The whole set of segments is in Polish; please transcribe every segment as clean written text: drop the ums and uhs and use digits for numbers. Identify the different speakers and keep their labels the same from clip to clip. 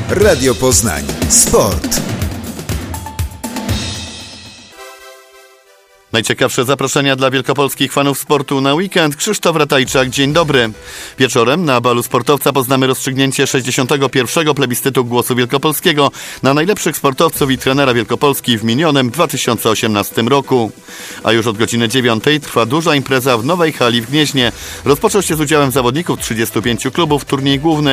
Speaker 1: Radio Poznań. Sport.
Speaker 2: Najciekawsze zaproszenia dla wielkopolskich fanów sportu na weekend. Krzysztof Ratajczak, dzień dobry. Wieczorem na balu sportowca poznamy rozstrzygnięcie 61. plebiscytu Głosu Wielkopolskiego na najlepszych sportowców i trenera Wielkopolski w minionym 2018 roku. A już od godziny 9 trwa duża impreza w nowej hali w Gnieźnie. Rozpoczął się z udziałem zawodników 35 klubów turniej główny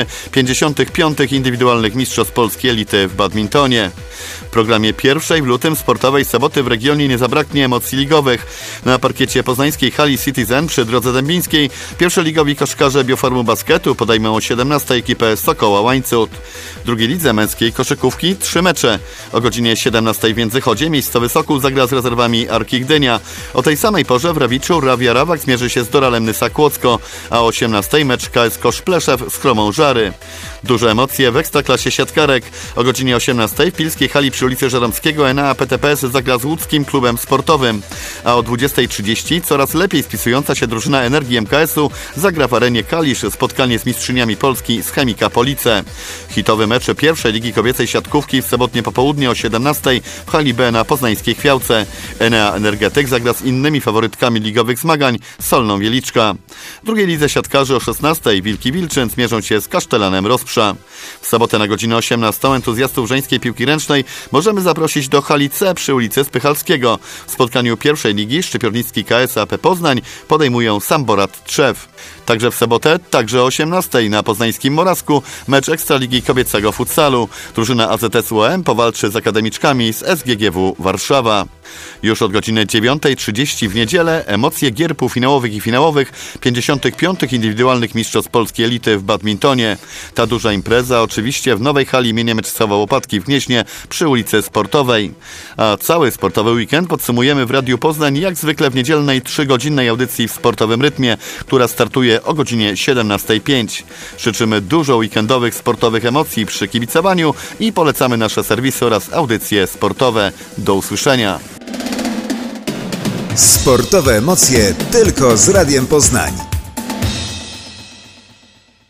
Speaker 2: 55. indywidualnych mistrzostw Polski elity w badmintonie. W programie pierwszej w lutym sportowej soboty w regionie nie zabraknie emocji ligowych. Na parkiecie poznańskiej hali Citizen przy Drodze Dębińskiej pierwszoligowi koszkarze Bioformu Basketu podejmą o 17 ekipę Sokoła Łańcut. W drugiej lidze męskiej koszykówki 3 mecze. O godzinie 17 w Międzychodzie miejscowy Sokół zagra z rezerwami Arki Gdynia. O tej samej porze w Rawiczu Rawia Rawak zmierzy się z Doralem Nysa Kłodzko, a o 18 mecz KS Kosz Pleszew z Chromą Żary. Duże emocje w ekstraklasie siatkarek. O godzinie 18 w pilskiej hali przy ulicy Żeromskiego Enea PTPS zagra z łódzkim klubem sportowym. A o 20:30 coraz lepiej spisująca się drużyna Energii MKS-u zagra w arenie Kalisz spotkanie z mistrzyniami Polski z Chemika Police. Hitowy mecz pierwszej ligi kobiecej siatkówki w sobotnie popołudnie o 17 w hali B na poznańskiej Chwiałce. Enea Energetyk zagra z innymi faworytkami ligowych zmagań Solną Wieliczka. W drugiej lidze siatkarzy o 16 Wilki Wilczyn zmierzą się z Kasztelanem Rozprza. W sobotę na godzinę 18 entuzjastów żeńskiej piłki ręcznej możemy zaprosić do hali C przy ulicy Spychalskiego. W spotkaniu pierwszej ligi Szczypiornicki KS AP Poznań podejmują Samborat Trzew. Także w sobotę, także o 18 na poznańskim Morawsku mecz Ekstraligi kobiecego futsalu. Drużyna AZS UEM powalczy z akademiczkami z SGGW Warszawa. Już od godziny 9:30 w niedzielę emocje gier półfinałowych i finałowych 55. indywidualnych mistrzostw Polski elity w badmintonie. Ta duża impreza oczywiście w nowej hali imienia Mieczysława Łopatki w Gnieźnie przy ulicy Sportowej. A cały sportowy weekend podsumujemy w Radiu Poznań jak zwykle w niedzielnej 3-godzinnej audycji w sportowym rytmie, która startuje o godzinie 17:05. Życzymy dużo weekendowych sportowych emocji przy kibicowaniu i polecamy nasze serwisy oraz audycje sportowe. Do usłyszenia.
Speaker 1: Sportowe emocje tylko z Radiem Poznań.